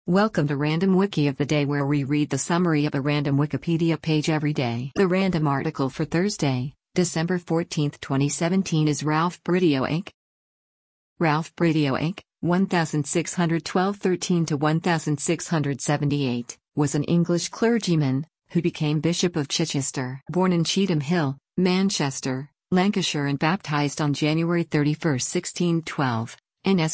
Welcome to Random Wiki of the Day, where we read the summary of a random Wikipedia page every day. The random article for Thursday, December 14, 2017 is Ralph Brito. Ralph Brito, 1612-13 to 1678, was an English clergyman who became Bishop of Chichester. Born in Cheetham Hill, Manchester, Lancashire, and baptized on January 31, 1612, NS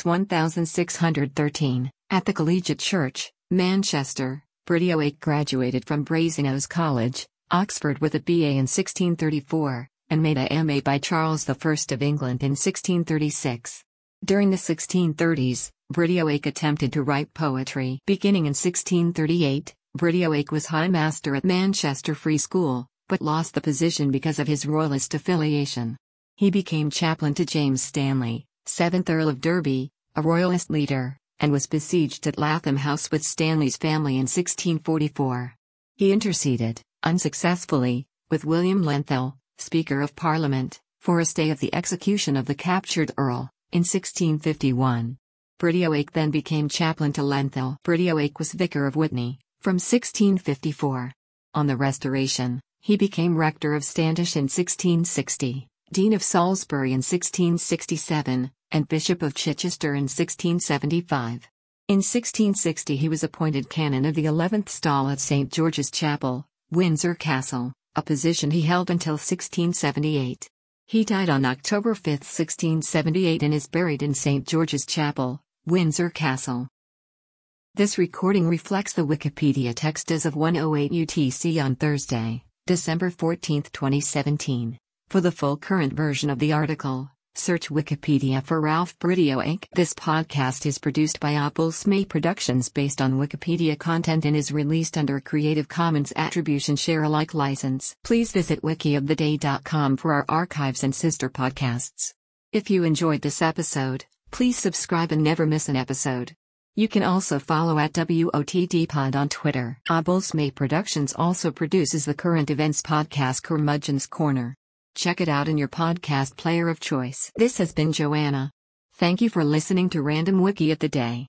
1613. At the Collegiate Church, Manchester, Brito graduated from Brasenose College, Oxford, with a BA in 1634, and made a MA by Charles I of England in 1636. During the 1630s, Brito attempted to write poetry. Beginning in 1638, Brito was High Master at Manchester Free School, but lost the position because of his Royalist affiliation. He became chaplain to James Stanley, 7th Earl of Derby, a Royalist leader, and was besieged at Latham House with Stanley's family in 1644. He interceded, unsuccessfully, with William Lenthal, Speaker of Parliament, for a stay of the execution of the captured Earl, in 1651. Brito then became chaplain to Lenthal. Brito was Vicar of Witney, from 1654. On the Restoration, he became Rector of Standish in 1660, Dean of Salisbury in 1667, and Bishop of Chichester in 1675. In 1660 he was appointed Canon of the 11th Stall at St. George's Chapel, Windsor Castle, a position he held until 1678. He died on October 5, 1678, and is buried in St. George's Chapel, Windsor Castle. This recording reflects the Wikipedia text as of 1:08 UTC on Thursday, December 14, 2017. For the full current version of the article, search Wikipedia for Ralph Brito. This podcast is produced by Obulsme Productions based on Wikipedia content and is released under a Creative Commons Attribution Share Alike license. Please visit wikioftheday.com for our archives and sister podcasts. If you enjoyed this episode, please subscribe and never miss an episode. You can also follow at WOTDpod on Twitter. Obulsme Productions also produces the current events podcast Curmudgeon's Corner. Check it out in your podcast player of choice. This has been Joanna. Thank you for listening to Random Wiki of the Day.